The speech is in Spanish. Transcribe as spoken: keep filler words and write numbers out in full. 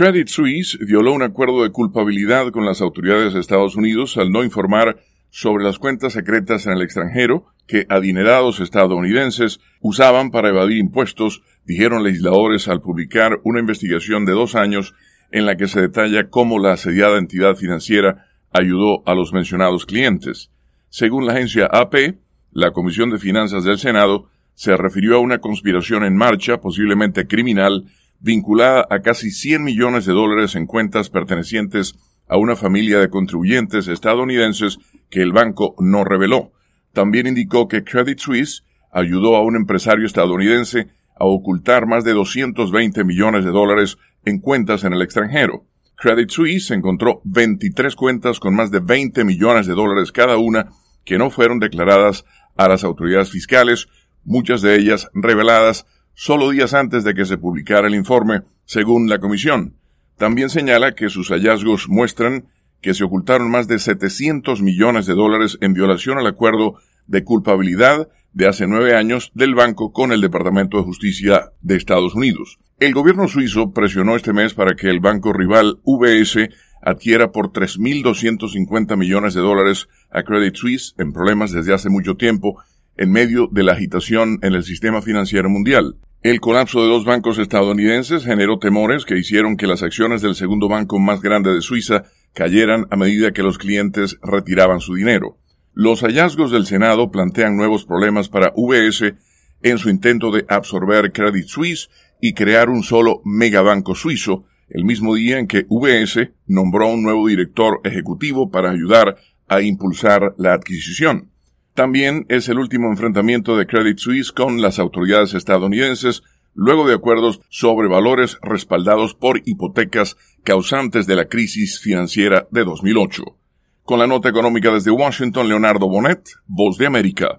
Credit Suisse violó un acuerdo de culpabilidad con las autoridades de Estados Unidos al no informar sobre las cuentas secretas en el extranjero que adinerados estadounidenses usaban para evadir impuestos, dijeron legisladores al publicar una investigación de dos años en la que se detalla cómo la asediada entidad financiera ayudó a los mencionados clientes. Según la agencia A P, la Comisión de Finanzas del Senado se refirió a una conspiración en marcha, posiblemente criminal, vinculada a casi cien millones de dólares en cuentas pertenecientes a una familia de contribuyentes estadounidenses que el banco no reveló. También indicó que Credit Suisse ayudó a un empresario estadounidense a ocultar más de doscientos veinte millones de dólares en cuentas en el extranjero. Credit Suisse encontró veintitrés cuentas con más de veinte millones de dólares cada una que no fueron declaradas a las autoridades fiscales, muchas de ellas reveladas solo días antes de que se publicara el informe, según la comisión. También señala que sus hallazgos muestran que se ocultaron más de setecientos millones de dólares en violación al acuerdo de culpabilidad de hace nueve años del banco con el Departamento de Justicia de Estados Unidos. El gobierno suizo presionó este mes para que el banco rival U B S adquiera por tres mil doscientos cincuenta millones de dólares a Credit Suisse en problemas desde hace mucho tiempo, en medio de la agitación en el sistema financiero mundial. El colapso de dos bancos estadounidenses generó temores que hicieron que las acciones del segundo banco más grande de Suiza cayeran a medida que los clientes retiraban su dinero. Los hallazgos del Senado plantean nuevos problemas para U B S en su intento de absorber Credit Suisse y crear un solo megabanco suizo, el mismo día en que U B S nombró un nuevo director ejecutivo para ayudar a impulsar la adquisición. También es el último enfrentamiento de Credit Suisse con las autoridades estadounidenses, luego de acuerdos sobre valores respaldados por hipotecas causantes de la crisis financiera de dos mil ocho. Con la nota económica desde Washington, Leonardo Bonet, Voz de América.